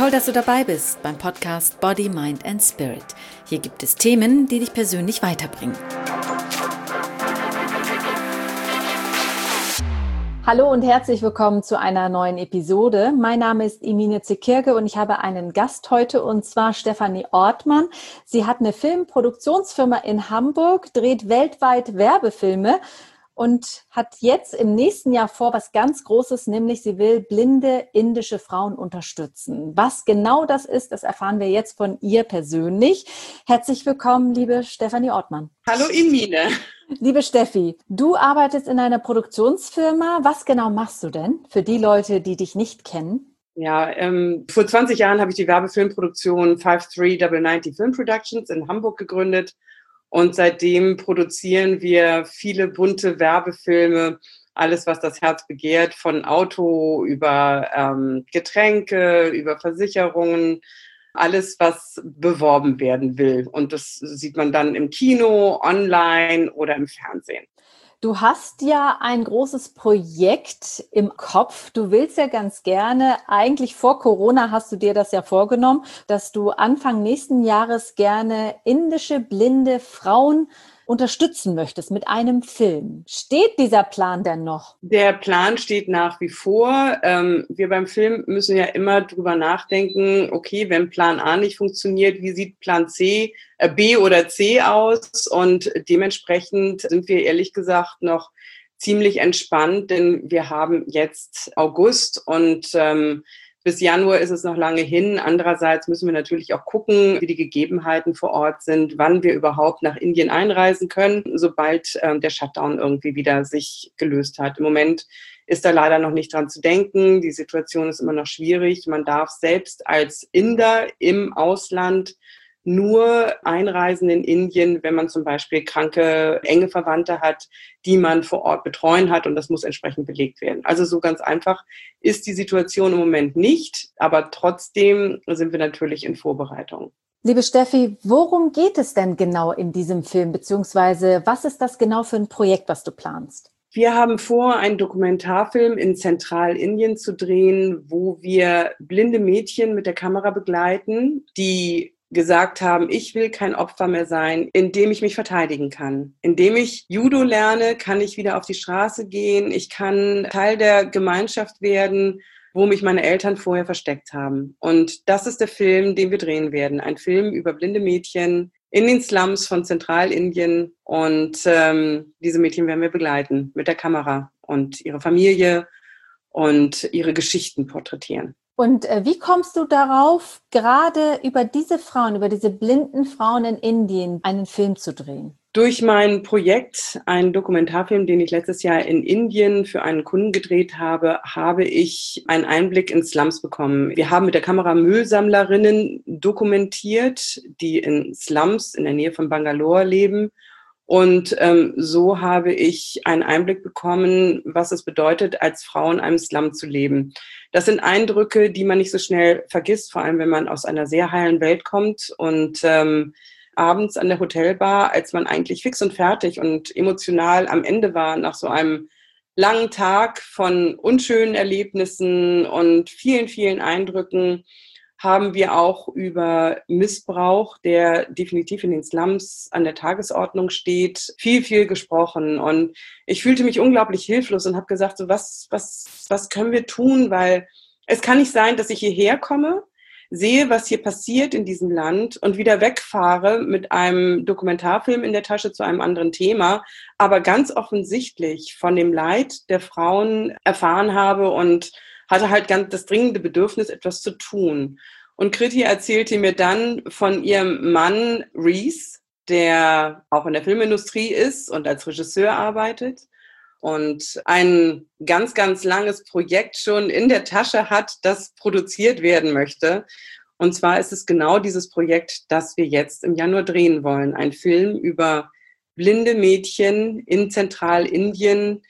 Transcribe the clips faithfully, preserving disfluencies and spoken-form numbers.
Toll, dass du dabei bist beim Podcast Body, Mind and Spirit. Hier gibt es Themen, die dich persönlich weiterbringen. Hallo und herzlich willkommen zu einer neuen Episode. Mein Name ist Emine Zekirke und ich habe einen Gast heute, und zwar Stefanie Ortmann. Sie hat eine Filmproduktionsfirma in Hamburg, dreht weltweit Werbefilme und hat jetzt im nächsten Jahr vor, was ganz Großes, nämlich sie will blinde indische Frauen unterstützen. Was genau das ist, das erfahren wir jetzt von ihr persönlich. Herzlich willkommen, liebe Stefanie Ortmann. Hallo Emine. Liebe Steffi, du arbeitest in einer Produktionsfirma. Was genau machst du denn für die Leute, die dich nicht kennen? Ja, ähm, vor zwanzig Jahren habe ich die Werbefilmproduktion five three nine nine Film Productions in Hamburg gegründet. Und seitdem produzieren wir viele bunte Werbefilme, alles, was das Herz begehrt, von Auto über ähm, Getränke, über Versicherungen, alles, was beworben werden will. Und das sieht man dann im Kino, online oder im Fernsehen. Du hast ja ein großes Projekt im Kopf. Du willst ja ganz gerne, eigentlich vor Corona hast du dir das ja vorgenommen, dass du Anfang nächsten Jahres gerne indische blinde Frauen unterstützen möchtest mit einem Film. Steht dieser Plan denn noch? Der Plan steht nach wie vor. Ähm, wir beim Film müssen ja immer drüber nachdenken, okay, wenn Plan A nicht funktioniert, wie sieht Plan C, äh, B oder C aus? Und dementsprechend sind wir ehrlich gesagt noch ziemlich entspannt, denn wir haben jetzt August und ähm, bis Januar ist es noch lange hin. Andererseits müssen wir natürlich auch gucken, wie die Gegebenheiten vor Ort sind, wann wir überhaupt nach Indien einreisen können, sobald ähm, der Shutdown irgendwie wieder sich gelöst hat. Im Moment ist da leider noch nicht dran zu denken. Die Situation ist immer noch schwierig. Man darf selbst als Inder im Ausland nur einreisen in Indien, wenn man zum Beispiel kranke, enge Verwandte hat, die man vor Ort betreuen hat, und das muss entsprechend belegt werden. Also so ganz einfach ist die Situation im Moment nicht, aber trotzdem sind wir natürlich in Vorbereitung. Liebe Steffi, worum geht es denn genau in diesem Film, beziehungsweise was ist das genau für ein Projekt, was du planst? Wir haben vor, einen Dokumentarfilm in Zentralindien zu drehen, wo wir blinde Mädchen mit der Kamera begleiten, die gesagt haben, ich will kein Opfer mehr sein, indem ich mich verteidigen kann. Indem ich Judo lerne, kann ich wieder auf die Straße gehen. Ich kann Teil der Gemeinschaft werden, wo mich meine Eltern vorher versteckt haben. Und das ist der Film, den wir drehen werden. Ein Film über blinde Mädchen in den Slums von Zentralindien. Und ähm, diese Mädchen werden wir begleiten mit der Kamera und ihre Familie und ihre Geschichten porträtieren. Und äh, wie kommst du darauf, gerade über diese Frauen, über diese blinden Frauen in Indien einen Film zu drehen? Durch mein Projekt, einen Dokumentarfilm, den ich letztes Jahr in Indien für einen Kunden gedreht habe, habe ich einen Einblick in Slums bekommen. Wir haben mit der Kamera Müllsammlerinnen dokumentiert, die in Slums in der Nähe von Bangalore leben. Und ähm, so habe ich einen Einblick bekommen, was es bedeutet, als Frau in einem Slum zu leben. Das sind Eindrücke, die man nicht so schnell vergisst, vor allem wenn man aus einer sehr heilen Welt kommt und ähm, abends an der Hotelbar, als man eigentlich fix und fertig und emotional am Ende war, nach so einem langen Tag von unschönen Erlebnissen und vielen, vielen Eindrücken, haben wir auch über Missbrauch, der definitiv in den Slums an der Tagesordnung steht, viel, viel gesprochen. Und ich fühlte mich unglaublich hilflos und habe gesagt, so was, was, was können wir tun? Weil es kann nicht sein, dass ich hierher komme, sehe, was hier passiert in diesem Land und wieder wegfahre mit einem Dokumentarfilm in der Tasche zu einem anderen Thema, aber ganz offensichtlich von dem Leid der Frauen erfahren habe und hatte halt ganz das dringende Bedürfnis, etwas zu tun. Und Kriti erzählte mir dann von ihrem Mann Reese, der auch in der Filmindustrie ist und als Regisseur arbeitet und ein ganz, ganz langes Projekt schon in der Tasche hat, das produziert werden möchte. Und zwar ist es genau dieses Projekt, das wir jetzt im Januar drehen wollen. Ein Film über blinde Mädchen in Zentralindien,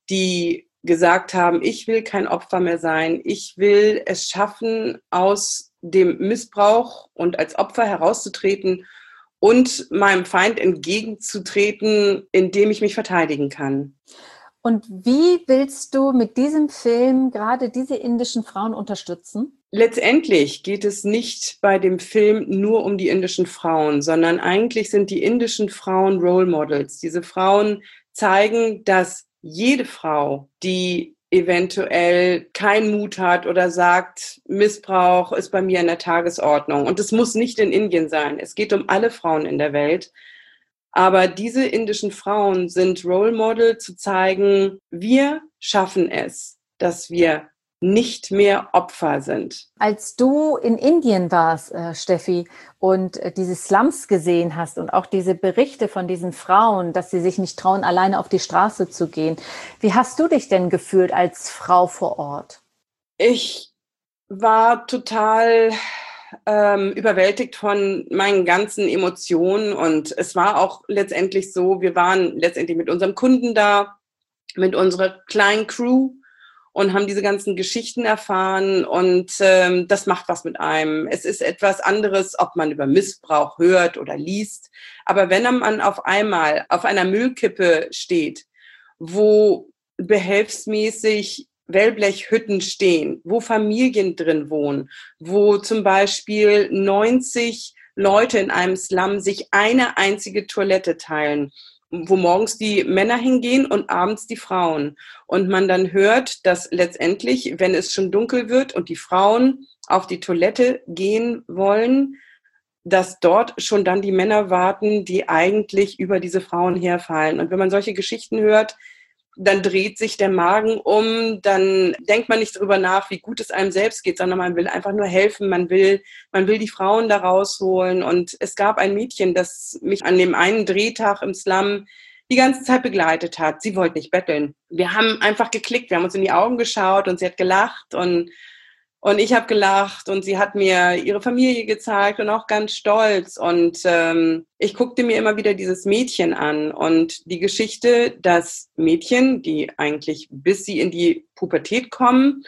die gesagt haben, ich will kein Opfer mehr sein, ich will es schaffen, aus dem Missbrauch und als Opfer herauszutreten und meinem Feind entgegenzutreten, indem ich mich verteidigen kann. Und wie willst du mit diesem Film gerade diese indischen Frauen unterstützen? Letztendlich geht es nicht bei dem Film nur um die indischen Frauen, sondern eigentlich sind die indischen Frauen Role Models. Diese Frauen zeigen, dass jede Frau, die eventuell keinen Mut hat oder sagt, Missbrauch ist bei mir in der Tagesordnung. Und es muss nicht in Indien sein. Es geht um alle Frauen in der Welt. Aber diese indischen Frauen sind Role Model, zu zeigen, wir schaffen es, dass wir nicht mehr Opfer sind. Als du in Indien warst, äh, Steffi, und äh, diese Slums gesehen hast und auch diese Berichte von diesen Frauen, dass sie sich nicht trauen, alleine auf die Straße zu gehen, wie hast du dich denn gefühlt als Frau vor Ort? Ich war total ähm, überwältigt von meinen ganzen Emotionen und es war auch letztendlich so, wir waren letztendlich mit unserem Kunden da, mit unserer kleinen Crew, und haben diese ganzen Geschichten erfahren und ähm, das macht was mit einem. Es ist etwas anderes, ob man über Missbrauch hört oder liest, aber wenn man auf einmal auf einer Müllkippe steht, wo behelfsmäßig Wellblechhütten stehen, wo Familien drin wohnen, wo zum Beispiel neunzig Leute in einem Slum sich eine einzige Toilette teilen, wo morgens die Männer hingehen und abends die Frauen. Und man dann hört, dass letztendlich, wenn es schon dunkel wird und die Frauen auf die Toilette gehen wollen, dass dort schon dann die Männer warten, die eigentlich über diese Frauen herfallen. Und wenn man solche Geschichten hört, dann dreht sich der Magen um, dann denkt man nicht darüber nach, wie gut es einem selbst geht, sondern man will einfach nur helfen, man will, man will die Frauen da rausholen. Und es gab ein Mädchen, das mich an dem einen Drehtag im Slum die ganze Zeit begleitet hat. Sie wollte nicht betteln. Wir haben einfach geklickt, wir haben uns in die Augen geschaut und sie hat gelacht und Und ich habe gelacht und sie hat mir ihre Familie gezeigt und auch ganz stolz. Und ähm, ich guckte mir immer wieder dieses Mädchen an und die Geschichte, dass Mädchen, die eigentlich bis sie in die Pubertät kommen,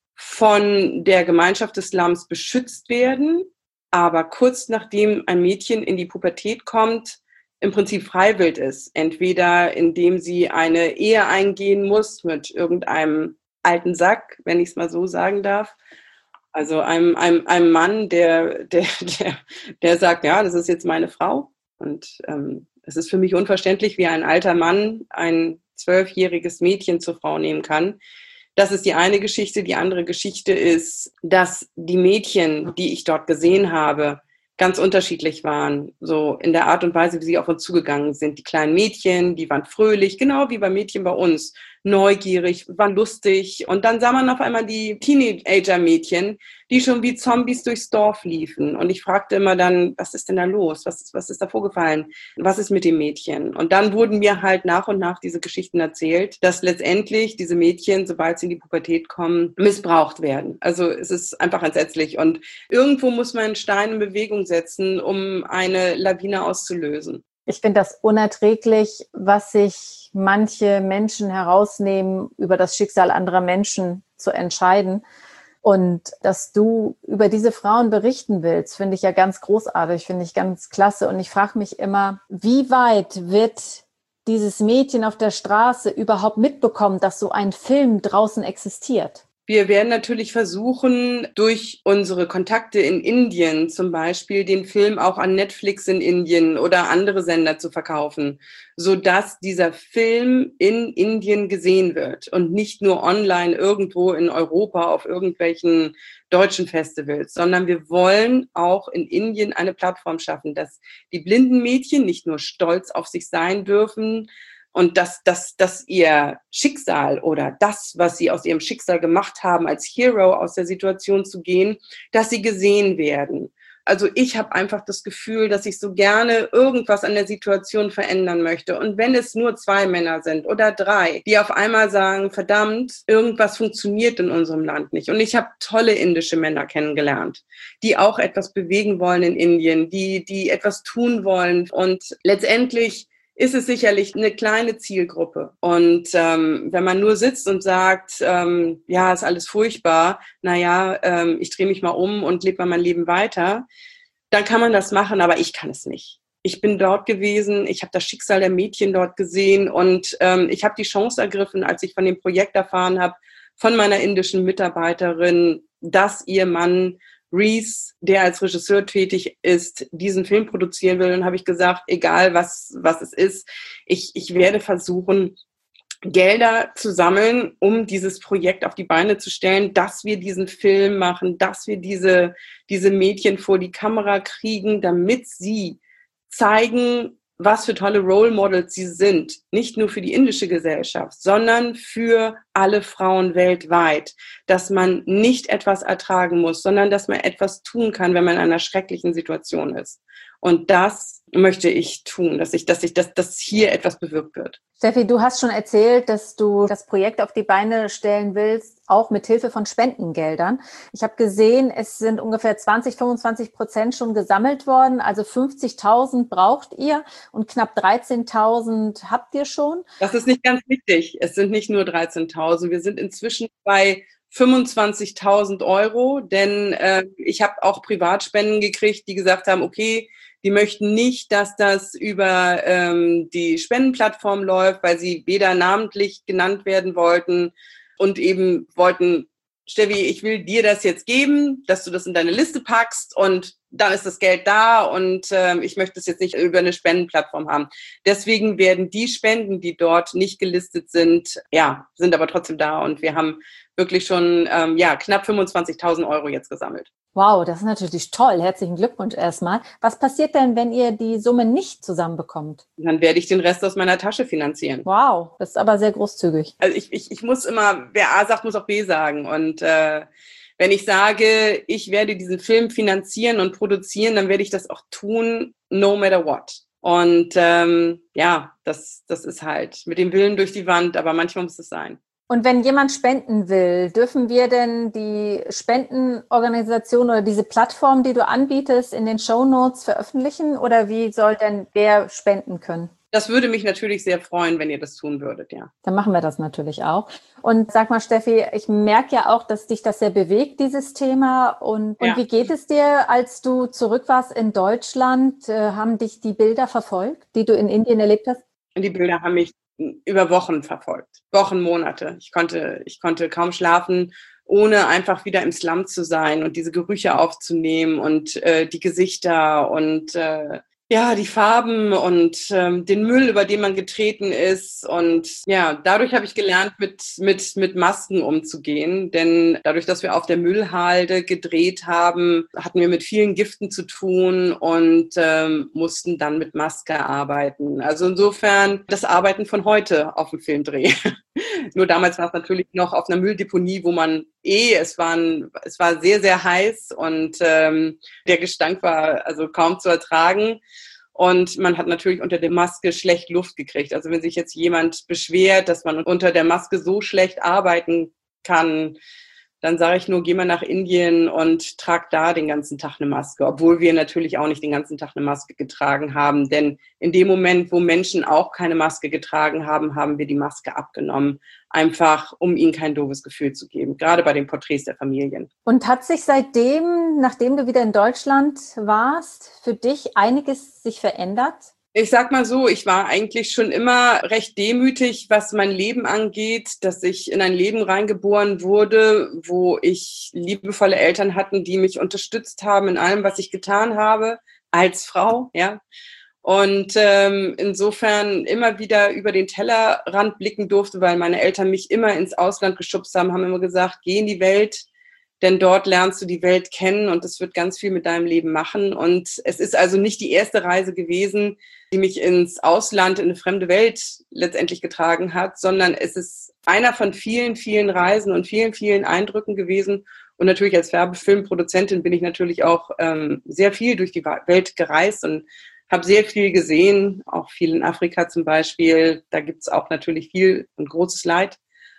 von der Gemeinschaft des Slums beschützt werden, aber kurz nachdem ein Mädchen in die Pubertät kommt, im Prinzip freiwillig ist. Entweder indem sie eine Ehe eingehen muss mit irgendeinem alten Sack, wenn ich es mal so sagen darf. Also einem, einem, einem Mann, der, der, der, der sagt, ja, das ist jetzt meine Frau. Und ähm, es ist für mich unverständlich, wie ein alter Mann ein zwölfjähriges Mädchen zur Frau nehmen kann. Das ist die eine Geschichte. Die andere Geschichte ist, dass die Mädchen, die ich dort gesehen habe, ganz unterschiedlich waren, so in der Art und Weise, wie sie auf uns zugegangen sind. Die kleinen Mädchen, die waren fröhlich, genau wie bei Mädchen bei uns, neugierig, waren lustig. Und dann sah man auf einmal die Teenager-Mädchen, die schon wie Zombies durchs Dorf liefen. Und ich fragte immer dann, was ist denn da los? Was, was ist da vorgefallen? Was ist mit dem Mädchen? Und dann wurden mir halt nach und nach diese Geschichten erzählt, dass letztendlich diese Mädchen, sobald sie in die Pubertät kommen, missbraucht werden. Also es ist einfach entsetzlich. Und irgendwo muss man einen Stein in Bewegung setzen, um eine Lawine auszulösen. Ich finde das unerträglich, was sich manche Menschen herausnehmen, über das Schicksal anderer Menschen zu entscheiden. Und dass du über diese Frauen berichten willst, finde ich ja ganz großartig, finde ich ganz klasse. Und ich frage mich immer, wie weit wird dieses Mädchen auf der Straße überhaupt mitbekommen, dass so ein Film draußen existiert? Wir werden natürlich versuchen, durch unsere Kontakte in Indien zum Beispiel den Film auch an Netflix in Indien oder andere Sender zu verkaufen, sodass dieser Film in Indien gesehen wird und nicht nur online irgendwo in Europa auf irgendwelchen deutschen Festivals, sondern wir wollen auch in Indien eine Plattform schaffen, dass die blinden Mädchen nicht nur stolz auf sich sein dürfen, und dass, dass, dass ihr Schicksal oder das, was sie aus ihrem Schicksal gemacht haben, als Hero aus der Situation zu gehen, dass sie gesehen werden. Also ich habe einfach das Gefühl, dass ich so gerne irgendwas an der Situation verändern möchte. Und wenn es nur zwei Männer sind oder drei, die auf einmal sagen, verdammt, irgendwas funktioniert in unserem Land nicht. Und ich habe tolle indische Männer kennengelernt, die auch etwas bewegen wollen in Indien, die, die etwas tun wollen. Und letztendlich ist es sicherlich eine kleine Zielgruppe. Und ähm, wenn man nur sitzt und sagt, ähm, ja, ist alles furchtbar, naja, ähm, ich drehe mich mal um und lebe mal mein Leben weiter, dann kann man das machen, aber ich kann es nicht. Ich bin dort gewesen, ich habe das Schicksal der Mädchen dort gesehen und ähm, ich habe die Chance ergriffen, als ich von dem Projekt erfahren habe, von meiner indischen Mitarbeiterin, dass ihr Mann Reese, der als Regisseur tätig ist, diesen Film produzieren will. Und habe ich gesagt, egal was, was es ist, ich, ich werde versuchen, Gelder zu sammeln, um dieses Projekt auf die Beine zu stellen, dass wir diesen Film machen, dass wir diese, diese Mädchen vor die Kamera kriegen, damit sie zeigen, was für tolle Role Models sie sind. Nicht nur für die indische Gesellschaft, sondern für alle Frauen weltweit. Dass man nicht etwas ertragen muss, sondern dass man etwas tun kann, wenn man in einer schrecklichen Situation ist. Und das möchte ich tun, dass ich, dass ich, dass, dass hier etwas bewirkt wird. Steffi, du hast schon erzählt, dass du das Projekt auf die Beine stellen willst, auch mit Hilfe von Spendengeldern. Ich habe gesehen, es sind ungefähr zwanzig, fünfundzwanzig Prozent schon gesammelt worden. Also fünfzigtausend braucht ihr und knapp dreizehntausend habt ihr schon. Das ist nicht ganz richtig. Es sind nicht nur dreizehntausend. Wir sind inzwischen bei fünfundzwanzigtausend Euro, denn äh, ich habe auch Privatspenden gekriegt, die gesagt haben, okay, die möchten nicht, dass das über ähm, die Spendenplattform läuft, weil sie weder namentlich genannt werden wollten und eben wollten, Steffi, ich will dir das jetzt geben, dass du das in deine Liste packst und dann ist das Geld da und äh, ich möchte es jetzt nicht über eine Spendenplattform haben. Deswegen werden die Spenden, die dort nicht gelistet sind, ja, sind aber trotzdem da und wir haben wirklich schon ähm, ja knapp fünfundzwanzigtausend Euro jetzt gesammelt. Wow, das ist natürlich toll. Herzlichen Glückwunsch erstmal. Was passiert denn, wenn ihr die Summe nicht zusammenbekommt? Dann werde ich den Rest aus meiner Tasche finanzieren. Wow, das ist aber sehr großzügig. Also ich, ich, ich muss immer, wer A sagt, muss auch B sagen. Und äh, wenn ich sage, ich werde diesen Film finanzieren und produzieren, dann werde ich das auch tun, no matter what. Und ähm, ja, das, das ist halt mit dem Willen durch die Wand, aber manchmal muss es sein. Und wenn jemand spenden will, dürfen wir denn die Spendenorganisation oder diese Plattform, die du anbietest, in den Shownotes veröffentlichen? Oder wie soll denn wer spenden können? Das würde mich natürlich sehr freuen, wenn ihr das tun würdet, ja. Dann machen wir das natürlich auch. Und sag mal, Steffi, ich merke ja auch, dass dich das sehr bewegt, dieses Thema. Und, und ja. Wie geht es dir, als du zurück warst in Deutschland? Äh, haben dich die Bilder verfolgt, die du in Indien erlebt hast? Die Bilder haben mich über Wochen verfolgt. Wochen, Monate. Ich konnte, ich konnte kaum schlafen, ohne einfach wieder im Slum zu sein und diese Gerüche aufzunehmen und äh, die Gesichter und äh, ja, die Farben und ähm, den Müll, über den man getreten ist. Und ja, dadurch habe ich gelernt, mit, mit, mit Masken umzugehen. Denn dadurch, dass wir auf der Müllhalde gedreht haben, hatten wir mit vielen Giften zu tun und ähm, mussten dann mit Maske arbeiten. Also insofern das Arbeiten von heute auf dem Filmdreh. Nur damals war es natürlich noch auf einer Mülldeponie, wo man eh, es, waren, es war sehr, sehr heiß und ähm, der Gestank war also kaum zu ertragen. Und man hat natürlich unter der Maske schlecht Luft gekriegt. Also wenn sich jetzt jemand beschwert, dass man unter der Maske so schlecht arbeiten kann, dann sage ich nur, geh mal nach Indien und trag da den ganzen Tag eine Maske. Obwohl wir natürlich auch nicht den ganzen Tag eine Maske getragen haben. Denn in dem Moment, wo Menschen auch keine Maske getragen haben, haben wir die Maske abgenommen. Einfach, um ihnen kein doofes Gefühl zu geben. Gerade bei den Porträts der Familien. Und hat sich seitdem, nachdem du wieder in Deutschland warst, für dich einiges sich verändert? Ich sag mal so, ich war eigentlich schon immer recht demütig, was mein Leben angeht, dass ich in ein Leben reingeboren wurde, wo ich liebevolle Eltern hatten, die mich unterstützt haben in allem, was ich getan habe, als Frau, ja. Und ähm, insofern immer wieder über den Tellerrand blicken durfte, weil meine Eltern mich immer ins Ausland geschubst haben, haben immer gesagt, geh in die Welt, denn dort lernst du die Welt kennen und es wird ganz viel mit deinem Leben machen. Und es ist also nicht die erste Reise gewesen, die mich ins Ausland, in eine fremde Welt letztendlich getragen hat, sondern es ist einer von vielen, vielen Reisen und vielen, vielen Eindrücken gewesen. Und natürlich als Werbefilmproduzentin bin ich natürlich auch ähm, sehr viel durch die Welt gereist und habe sehr viel gesehen, auch viel in Afrika zum Beispiel. Da gibt es auch natürlich viel und großes Leid.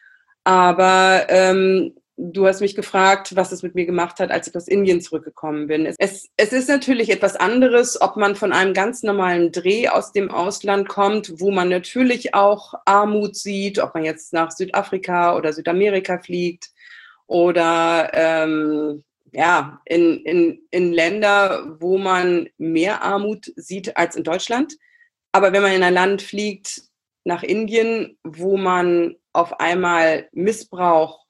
Aber ähm, du hast mich gefragt, was es mit mir gemacht hat, als ich aus Indien zurückgekommen bin. Es, es ist natürlich etwas anderes, ob man von einem ganz normalen Dreh aus dem Ausland kommt, wo man natürlich auch Armut sieht, ob man jetzt nach Südafrika oder Südamerika fliegt oder ähm, ja, in, in, in Länder, wo man mehr Armut sieht als in Deutschland. Aber wenn man in ein Land fliegt, nach Indien, wo man auf einmal Missbrauch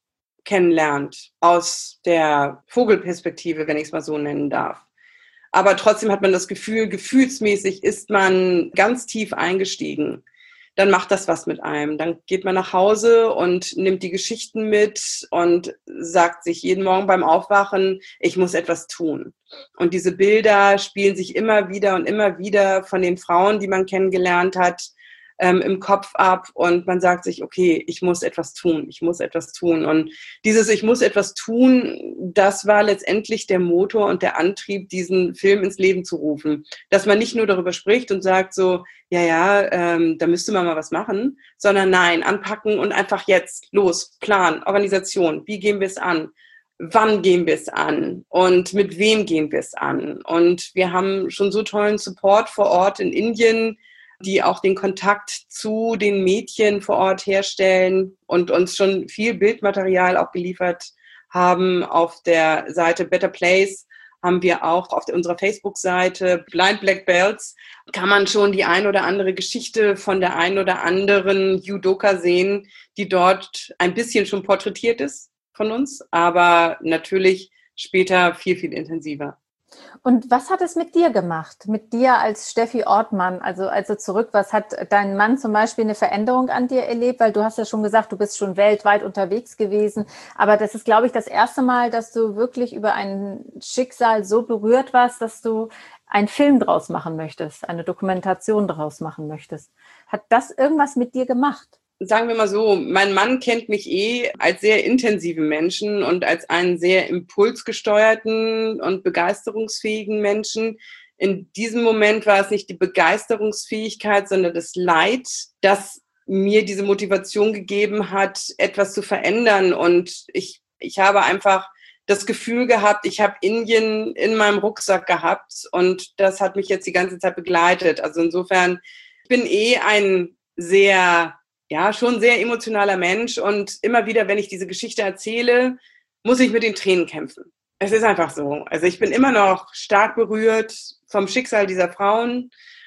kennenlernt, aus der Vogelperspektive, wenn ich es mal so nennen darf. Aber trotzdem hat man das Gefühl, gefühlsmäßig ist man ganz tief eingestiegen. Dann macht das was mit einem. Dann geht man nach Hause und nimmt die Geschichten mit und sagt sich jeden Morgen beim Aufwachen, ich muss etwas tun. Und diese Bilder spielen sich immer wieder und immer wieder von den Frauen, die man kennengelernt hat, ähm, im Kopf ab. Und man sagt sich, okay, ich muss etwas tun, ich muss etwas tun. Und dieses Ich muss etwas tun, das war letztendlich der Motor und der Antrieb, diesen Film ins Leben zu rufen. Dass man nicht nur darüber spricht und sagt so, ja, ja, ähm, da müsste man mal was machen, sondern nein, anpacken und einfach jetzt los, Plan, Organisation, wie gehen wir es an? Wann gehen wir es an? Und mit wem gehen wir es an? Und wir haben schon so tollen Support vor Ort in Indien, die auch den Kontakt zu den Mädchen vor Ort herstellen und uns schon viel Bildmaterial auch geliefert haben. Auf der Seite Better Place haben wir auch auf unserer Facebook-Seite Blind Black Belts, kann man schon die ein oder andere Geschichte von der ein oder anderen Judoka sehen, die dort ein bisschen schon porträtiert ist von uns, aber natürlich später viel, viel intensiver. Und was hat es mit dir gemacht, mit dir als Steffi Ortmann, also also zurück, was hat dein Mann zum Beispiel eine Veränderung an dir erlebt, weil du hast ja schon gesagt, du bist schon weltweit unterwegs gewesen, aber das ist, glaube ich, das erste Mal, dass du wirklich über ein Schicksal so berührt warst, dass du einen Film draus machen möchtest, eine Dokumentation draus machen möchtest. Hat das irgendwas mit dir gemacht? Sagen wir mal so, mein Mann kennt mich eh als sehr intensiven Menschen und als einen sehr impulsgesteuerten und begeisterungsfähigen Menschen. In diesem Moment war es nicht die Begeisterungsfähigkeit, sondern das Leid, das mir diese Motivation gegeben hat, etwas zu verändern. Und ich, ich habe einfach das Gefühl gehabt, ich habe Indien in meinem Rucksack gehabt und das hat mich jetzt die ganze Zeit begleitet. Also insofern, ich bin eh ein sehr... ja, schon sehr emotionaler Mensch und immer wieder, wenn ich diese Geschichte erzähle, muss ich mit den Tränen kämpfen. Es ist einfach so. Also ich bin immer noch stark berührt vom Schicksal dieser Frauen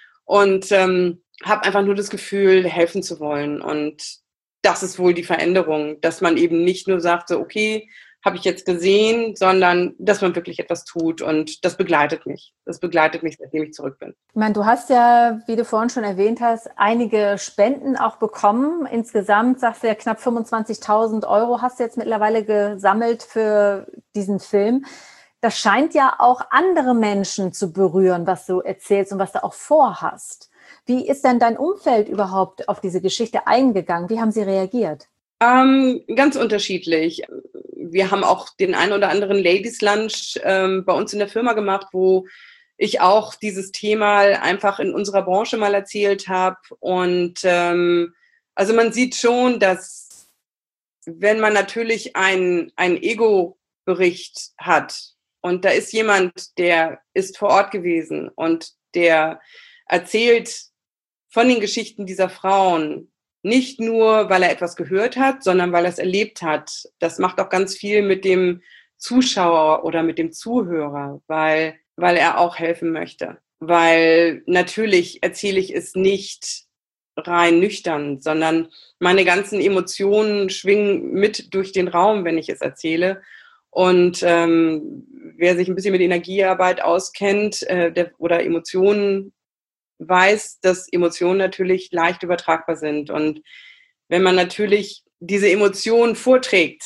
und ähm, habe einfach nur das Gefühl, helfen zu wollen. Und das ist wohl die Veränderung, dass man eben nicht nur sagt, so okay, habe ich jetzt gesehen, sondern dass man wirklich etwas tut. Und das begleitet mich. Das begleitet mich, seitdem ich zurück bin. Ich meine, du hast ja, wie du vorhin schon erwähnt hast, einige Spenden auch bekommen. Insgesamt, sagst du ja, knapp fünfundzwanzigtausend Euro hast du jetzt mittlerweile gesammelt für diesen Film. Das scheint ja auch andere Menschen zu berühren, was du erzählst und was du auch vorhast. Wie ist denn dein Umfeld überhaupt auf diese Geschichte eingegangen? Wie haben sie reagiert? Ähm, ganz unterschiedlich. Wir haben auch den einen oder anderen Ladies Lunch ähm, bei uns in der Firma gemacht, wo ich auch dieses Thema einfach in unserer Branche mal erzählt habe. Und ähm, also man sieht schon, dass wenn man natürlich ein, ein Ego-Bericht hat und da ist jemand, der ist vor Ort gewesen und der erzählt von den Geschichten dieser Frauen, nicht nur, weil er etwas gehört hat, sondern weil er es erlebt hat. Das macht auch ganz viel mit dem Zuschauer oder mit dem Zuhörer, weil, weil er auch helfen möchte. Weil natürlich erzähle ich es nicht rein nüchtern, sondern meine ganzen Emotionen schwingen mit durch den Raum, wenn ich es erzähle. Und ähm, wer sich ein bisschen mit Energiearbeit auskennt äh, der, oder Emotionen, weiß, dass Emotionen natürlich leicht übertragbar sind. Und wenn man natürlich diese Emotionen vorträgt,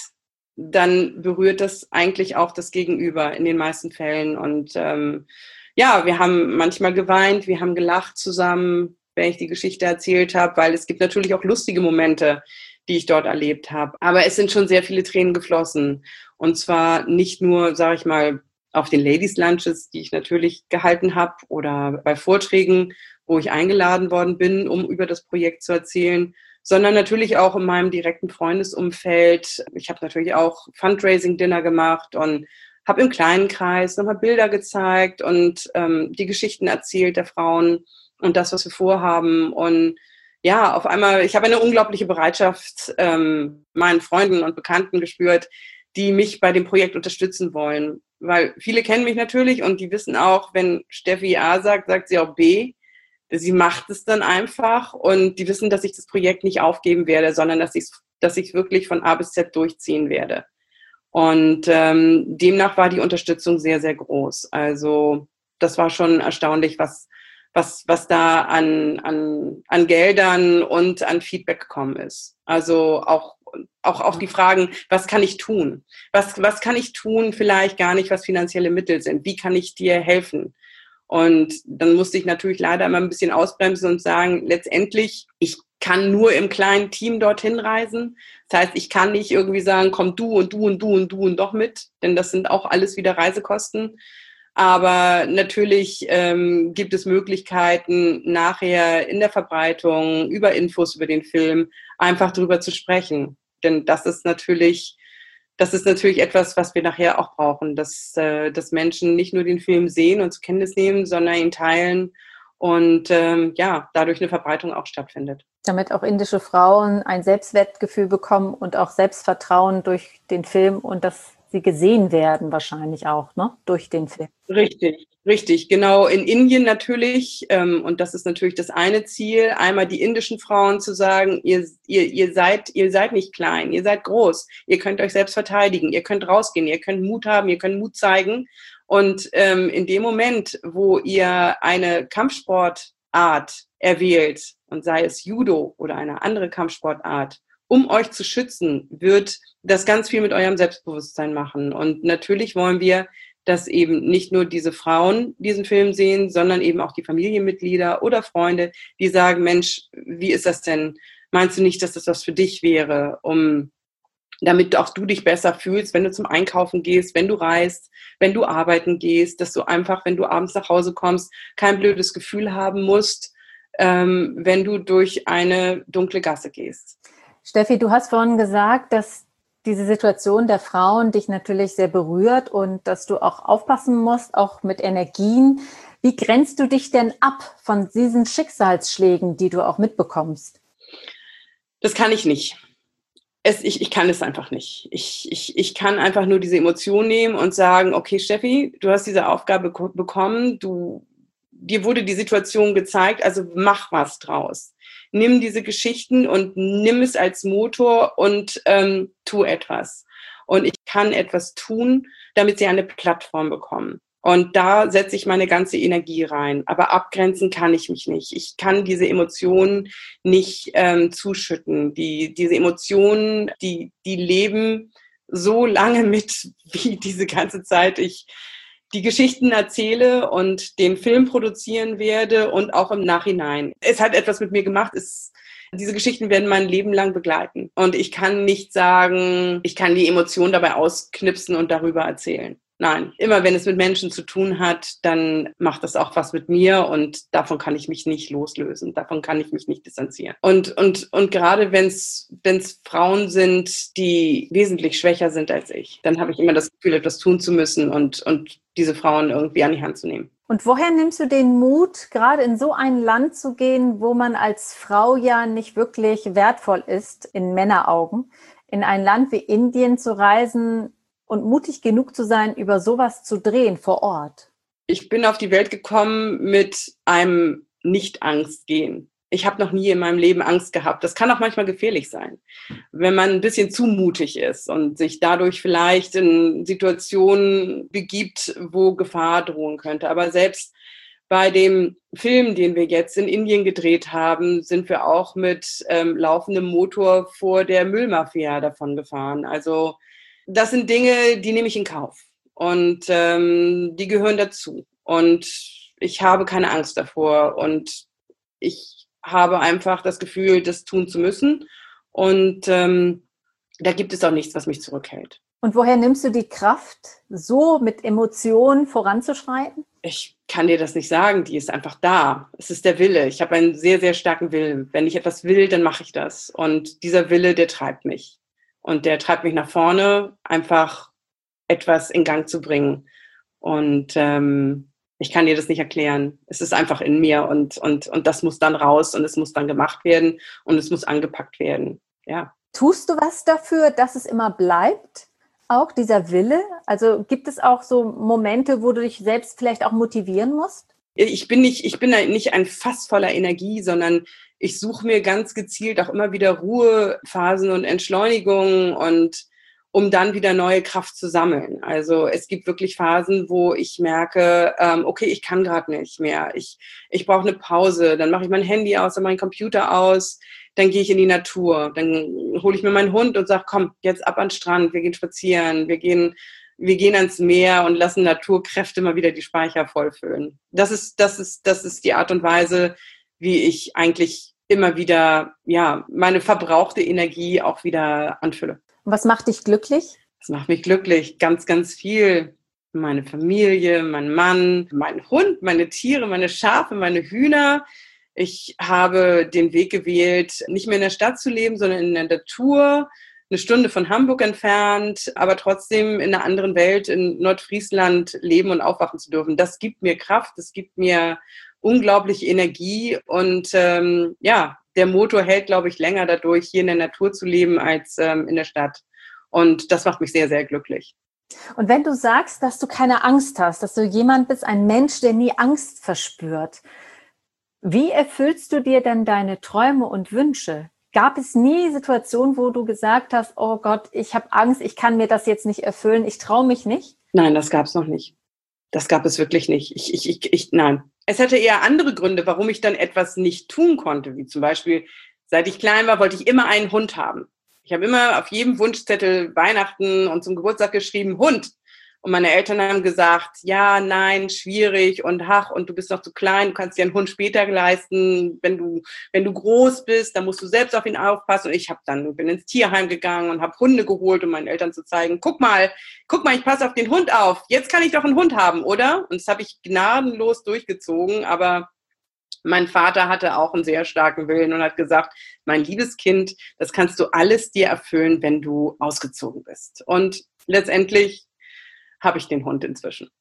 dann berührt das eigentlich auch das Gegenüber in den meisten Fällen. Und ähm, ja, wir haben manchmal geweint, wir haben gelacht zusammen, wenn ich die Geschichte erzählt habe, weil es gibt natürlich auch lustige Momente, die ich dort erlebt habe. Aber es sind schon sehr viele Tränen geflossen. Und zwar nicht nur, sage ich mal, auf den Ladies Lunches, die ich natürlich gehalten habe oder bei Vorträgen, wo ich eingeladen worden bin, um über das Projekt zu erzählen, sondern natürlich auch in meinem direkten Freundesumfeld. Ich habe natürlich auch Fundraising-Dinner gemacht und habe im kleinen Kreis nochmal Bilder gezeigt und ähm, die Geschichten erzählt der Frauen und das, was wir vorhaben. Und ja, auf einmal, ich habe eine unglaubliche Bereitschaft ähm, meinen Freunden und Bekannten gespürt, die mich bei dem Projekt unterstützen wollen. Weil viele kennen mich natürlich und die wissen auch, wenn Steffi A sagt, sagt sie auch B. Sie macht es dann einfach und die wissen, dass ich das Projekt nicht aufgeben werde, sondern dass ich es dass ich es wirklich von A bis Z durchziehen werde. Und ähm, demnach war die Unterstützung sehr, sehr groß. Also das war schon erstaunlich, was, was, was da an, an, an Geldern und an Feedback gekommen ist. Also auch, auch, auch die Fragen, was kann ich tun? Was, was kann ich tun? Vielleicht gar nicht, was finanzielle Mittel sind. Wie kann ich dir helfen? Und dann musste ich natürlich leider immer ein bisschen ausbremsen und sagen, letztendlich, ich kann nur im kleinen Team dorthin reisen. Das heißt, ich kann nicht irgendwie sagen, komm du und du und du und du und doch mit, denn das sind auch alles wieder Reisekosten. Aber natürlich ähm, gibt es Möglichkeiten, nachher in der Verbreitung, über Infos über den Film, einfach drüber zu sprechen. Denn das ist natürlich, das ist natürlich etwas, was wir nachher auch brauchen, dass, äh, dass Menschen nicht nur den Film sehen und zur Kenntnis nehmen, sondern ihn teilen und ähm, ja, dadurch eine Verbreitung auch stattfindet. Damit auch indische Frauen ein Selbstwertgefühl bekommen und auch Selbstvertrauen durch den Film und dass sie gesehen werden wahrscheinlich auch, ne, durch den Film. Richtig, richtig, genau. In Indien natürlich, ähm, und das ist natürlich das eine Ziel, einmal die indischen Frauen zu sagen, ihr, ihr, ihr seid, ihr seid nicht klein, ihr seid groß, ihr könnt euch selbst verteidigen, ihr könnt rausgehen, ihr könnt Mut haben, ihr könnt Mut zeigen. Und ähm, in dem Moment, wo ihr eine Kampfsportart erwählt, und sei es Judo oder eine andere Kampfsportart, um euch zu schützen, wird das ganz viel mit eurem Selbstbewusstsein machen. Und natürlich wollen wir, dass eben nicht nur diese Frauen diesen Film sehen, sondern eben auch die Familienmitglieder oder Freunde, die sagen, Mensch, wie ist das denn? Meinst du nicht, dass das was für dich wäre, um damit auch du dich besser fühlst, wenn du zum Einkaufen gehst, wenn du reist, wenn du arbeiten gehst, dass du einfach, wenn du abends nach Hause kommst, kein blödes Gefühl haben musst, ähm, wenn du durch eine dunkle Gasse gehst. Steffi, du hast vorhin gesagt, dass diese Situation der Frauen dich natürlich sehr berührt und dass du auch aufpassen musst, auch mit Energien. Wie grenzt du dich denn ab von diesen Schicksalsschlägen, die du auch mitbekommst? Das kann ich nicht. Es, ich, ich kann es einfach nicht. Ich, ich, ich kann einfach nur diese Emotion nehmen und sagen, okay, Steffi, du hast diese Aufgabe bekommen, du, dir wurde die Situation gezeigt, also mach was draus. Nimm diese Geschichten und nimm es als Motor und ähm, tu etwas. Und ich kann etwas tun, damit sie eine Plattform bekommen. Und da setze ich meine ganze Energie rein. Aber abgrenzen kann ich mich nicht. Ich kann diese Emotionen nicht ähm, zuschütten. Die, diese Emotionen, die, die leben so lange mit, wie diese ganze Zeit ich die Geschichten erzähle und den Film produzieren werde und auch im Nachhinein. Es hat etwas mit mir gemacht. Es, diese Geschichten werden mein Leben lang begleiten. Und ich kann nicht sagen, ich kann die Emotionen dabei ausknipsen und darüber erzählen. Nein, immer wenn es mit Menschen zu tun hat, dann macht das auch was mit mir und davon kann ich mich nicht loslösen. Davon kann ich mich nicht distanzieren. Und, und, und gerade wenn es Frauen sind, die wesentlich schwächer sind als ich, dann habe ich immer das Gefühl, etwas tun zu müssen und, und diese Frauen irgendwie an die Hand zu nehmen. Und woher nimmst du den Mut, gerade in so ein Land zu gehen, wo man als Frau ja nicht wirklich wertvoll ist in Männeraugen, in ein Land wie Indien zu reisen und mutig genug zu sein, über sowas zu drehen vor Ort? Ich bin auf die Welt gekommen mit einem Nicht-Angst-Gehen. Ich habe noch nie in meinem Leben Angst gehabt. Das kann auch manchmal gefährlich sein, wenn man ein bisschen zu mutig ist und sich dadurch vielleicht in Situationen begibt, wo Gefahr drohen könnte. Aber selbst bei dem Film, den wir jetzt in Indien gedreht haben, sind wir auch mit ähm, laufendem Motor vor der Müllmafia davon gefahren. Also das sind Dinge, die nehme ich in Kauf und ähm, die gehören dazu. Und ich habe keine Angst davor und ich habe einfach das Gefühl, das tun zu müssen. Und ähm, da gibt es auch nichts, was mich zurückhält. Und woher nimmst du die Kraft, so mit Emotionen voranzuschreiten? Ich kann dir das nicht sagen, die ist einfach da. Es ist der Wille. Ich habe einen sehr, sehr starken Willen. Wenn ich etwas will, dann mache ich das. Und dieser Wille, der treibt mich. Und der treibt mich nach vorne, einfach etwas in Gang zu bringen. Und ähm, ich kann dir das nicht erklären. Es ist einfach in mir und, und, und das muss dann raus und es muss dann gemacht werden und es muss angepackt werden. Ja. Tust du was dafür, dass es immer bleibt? Auch dieser Wille? Also gibt es auch so Momente, wo du dich selbst vielleicht auch motivieren musst? Ich bin nicht, ich bin nicht ein Fass voller Energie, sondern ich suche mir ganz gezielt auch immer wieder Ruhephasen und Entschleunigungen und, um dann wieder neue Kraft zu sammeln. Also es gibt wirklich Phasen, wo ich merke, ähm, okay, ich kann gerade nicht mehr. Ich, ich brauche eine Pause. Dann mache ich mein Handy aus, dann mache ich meinen Computer aus. Dann gehe ich in die Natur. Dann hole ich mir meinen Hund und sage, komm, jetzt ab an den Strand. Wir gehen spazieren. Wir gehen, wir gehen ans Meer und lassen Naturkräfte mal wieder die Speicher vollfüllen. Das ist, das ist, das ist die Art und Weise, wie ich eigentlich immer wieder, ja, meine verbrauchte Energie auch wieder anfülle. Und was macht dich glücklich? Das macht mich glücklich. Ganz, ganz viel. Meine Familie, mein Mann, mein Hund, meine Tiere, meine Schafe, meine Hühner. Ich habe den Weg gewählt, nicht mehr in der Stadt zu leben, sondern in der Natur, eine Stunde von Hamburg entfernt, aber trotzdem in einer anderen Welt, in Nordfriesland leben und aufwachen zu dürfen. Das gibt mir Kraft, das gibt mir unglaubliche Energie und ähm, ja, der Motor hält, glaube ich, länger dadurch, hier in der Natur zu leben, als ähm, in der Stadt. Und das macht mich sehr, sehr glücklich. Und wenn du sagst, dass du keine Angst hast, dass du jemand bist, ein Mensch, der nie Angst verspürt, wie erfüllst du dir denn deine Träume und Wünsche? Gab es nie Situationen, wo du gesagt hast, oh Gott, ich habe Angst, ich kann mir das jetzt nicht erfüllen, ich traue mich nicht? Nein, das gab es noch nicht. Das gab es wirklich nicht. Ich, ich, ich, ich, nein. Es hatte eher andere Gründe, warum ich dann etwas nicht tun konnte. Wie zum Beispiel, seit ich klein war, wollte ich immer einen Hund haben. Ich habe immer auf jedem Wunschzettel Weihnachten und zum Geburtstag geschrieben, Hund. Und meine Eltern haben gesagt, ja, nein, schwierig und ach, und du bist noch zu klein, du kannst dir einen Hund später leisten. Wenn du, wenn du groß bist, dann musst du selbst auf ihn aufpassen. Und ich habe dann, bin ins Tierheim gegangen und habe Hunde geholt, um meinen Eltern zu zeigen, guck mal, guck mal, ich passe auf den Hund auf. Jetzt kann ich doch einen Hund haben, oder? Und das habe ich gnadenlos durchgezogen, aber mein Vater hatte auch einen sehr starken Willen und hat gesagt, mein liebes Kind, das kannst du alles dir erfüllen, wenn du ausgezogen bist. Und letztendlich habe ich den Hund inzwischen.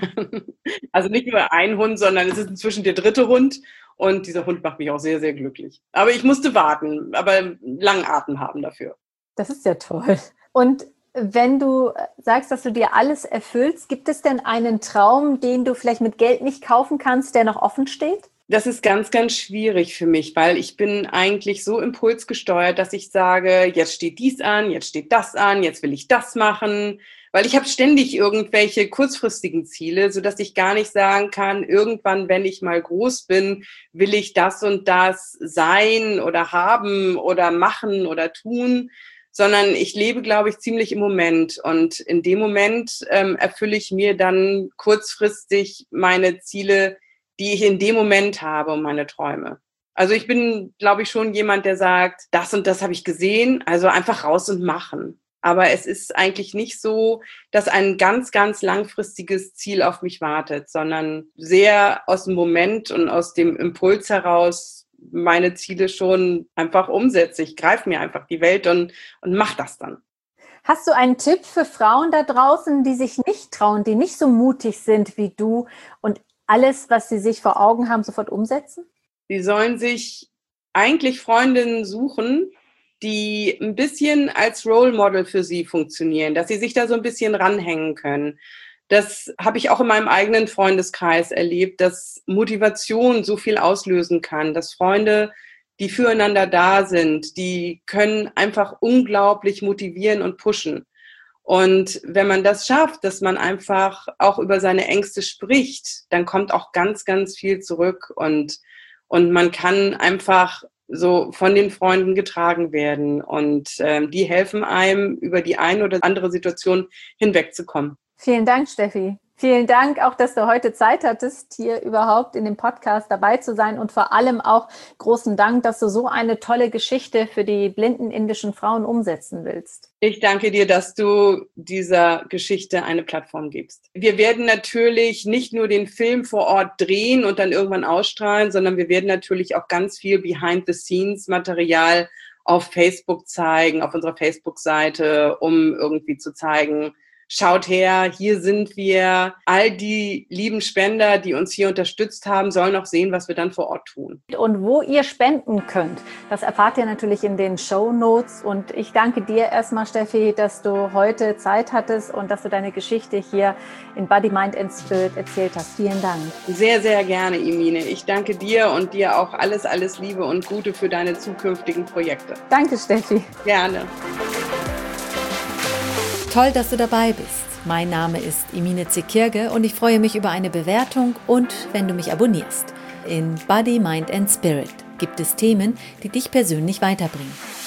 Also nicht nur ein Hund, sondern es ist inzwischen der dritte Hund und dieser Hund macht mich auch sehr, sehr glücklich. Aber ich musste warten, aber langen Atem haben dafür. Das ist ja toll. Und wenn du sagst, dass du dir alles erfüllst, gibt es denn einen Traum, den du vielleicht mit Geld nicht kaufen kannst, der noch offen steht? Das ist ganz, ganz schwierig für mich, weil ich bin eigentlich so impulsgesteuert, dass ich sage, jetzt steht dies an, jetzt steht das an, jetzt will ich das machen. Weil ich habe ständig irgendwelche kurzfristigen Ziele, sodass ich gar nicht sagen kann, irgendwann, wenn ich mal groß bin, will ich das und das sein oder haben oder machen oder tun, sondern ich lebe, glaube ich, ziemlich im Moment. Und in dem Moment ähm, erfülle ich mir dann kurzfristig meine Ziele, die ich in dem Moment habe und meine Träume. Also ich bin, glaube ich, schon jemand, der sagt, das und das habe ich gesehen, also einfach raus und machen. Aber es ist eigentlich nicht so, dass ein ganz, ganz langfristiges Ziel auf mich wartet, sondern sehr aus dem Moment und aus dem Impuls heraus meine Ziele schon einfach umsetze. Ich greife mir einfach die Welt und, und mache das dann. Hast du einen Tipp für Frauen da draußen, die sich nicht trauen, die nicht so mutig sind wie du und alles, was sie sich vor Augen haben, sofort umsetzen? Sie sollen sich eigentlich Freundinnen suchen, die ein bisschen als Role Model für sie funktionieren, dass sie sich da so ein bisschen ranhängen können. Das habe ich auch in meinem eigenen Freundeskreis erlebt, dass Motivation so viel auslösen kann, dass Freunde, die füreinander da sind, die können einfach unglaublich motivieren und pushen. Und wenn man das schafft, dass man einfach auch über seine Ängste spricht, dann kommt auch ganz, ganz viel zurück und, und man kann einfach so von den Freunden getragen werden und ähm, die helfen einem, über die eine oder andere Situation hinwegzukommen. Vielen Dank, Steffi. Vielen Dank auch, dass du heute Zeit hattest, hier überhaupt in dem Podcast dabei zu sein und vor allem auch großen Dank, dass du so eine tolle Geschichte für die blinden indischen Frauen umsetzen willst. Ich danke dir, dass du dieser Geschichte eine Plattform gibst. Wir werden natürlich nicht nur den Film vor Ort drehen und dann irgendwann ausstrahlen, sondern wir werden natürlich auch ganz viel Behind-the-Scenes-Material auf Facebook zeigen, auf unserer Facebook-Seite, um irgendwie zu zeigen, schaut her, hier sind wir. All die lieben Spender, die uns hier unterstützt haben, sollen auch sehen, was wir dann vor Ort tun. Und wo ihr spenden könnt, das erfahrt ihr natürlich in den Shownotes. Und ich danke dir erstmal, Steffi, dass du heute Zeit hattest und dass du deine Geschichte hier in Body, Mind and Spirit erzählt hast. Vielen Dank. Sehr, sehr gerne, Emine. Ich danke dir und dir auch alles, alles Liebe und Gute für deine zukünftigen Projekte. Danke, Steffi. Gerne. Toll, dass du dabei bist. Mein Name ist Emine Zekirge und ich freue mich über eine Bewertung und wenn du mich abonnierst. In Body, Mind and Spirit gibt es Themen, die dich persönlich weiterbringen.